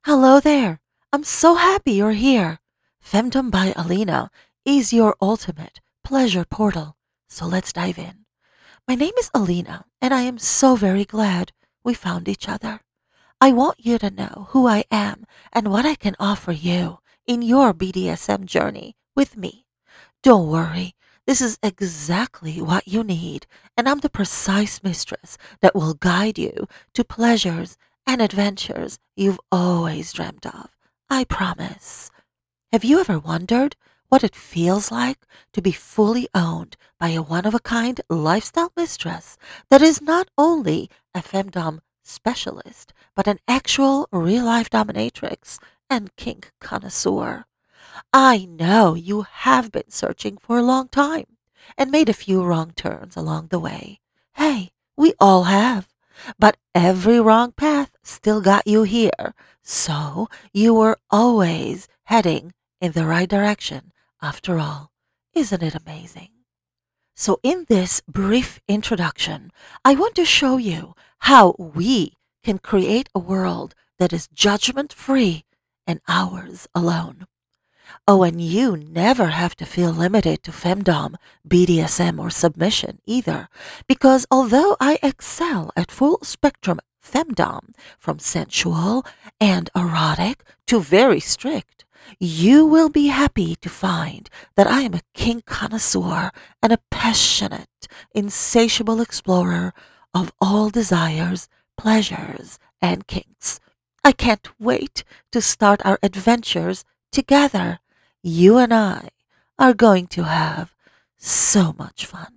Hello there. I'm so happy you're here. Femdom by Alina is your ultimate pleasure portal. So let's dive in. My name is Alina, and I am so very glad we found each other. I want you to know who I am and what I can offer you in your BDSM journey with me. Don't worry, this is exactly what you need, and I'm the precise mistress that will guide you to pleasures and adventures you've always dreamt of. I promise. Have you ever wondered what it feels like to be fully owned by a one of a kind lifestyle mistress that is not only a femdom specialist, but an actual real life dominatrix and kink connoisseur? I know you have been searching for a long time and made a few wrong turns along the way. Hey, we all have. But every wrong path still got you here. So you were always heading in the right direction after all. Isn't it amazing? So, in this brief introduction, I want to show you how we can create a world that is judgment free and ours alone. Oh, and you never have to feel limited to femdom, BDSM, or submission either, because although I excel at full spectrum femdom, from sensual and erotic to very strict, you will be happy to find that I am a kink connoisseur and a passionate, insatiable explorer of all desires, pleasures, and kinks. I can't wait to start our adventures together. You and I are going to have so much fun.